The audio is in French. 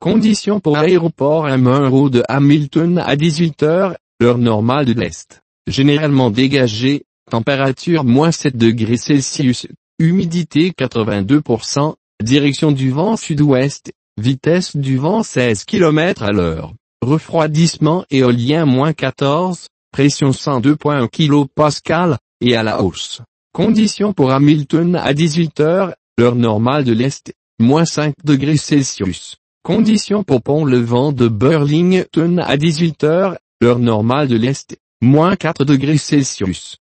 Conditions pour aéroport M1 de Hamilton à 18 heures, heure normale de l'Est. Généralement dégagé, température -7°C, humidité 82%, direction du vent sud-ouest, vitesse du vent 16 km à l'heure, refroidissement éolien -14, pression 102.1 kPa, et à la hausse. Conditions pour Hamilton à 18 heures, heure normale de l'Est, -5°C. Conditions pour Pont-le-Vent de Burlington à 18 heures, heure normale de l'Est, -4°C.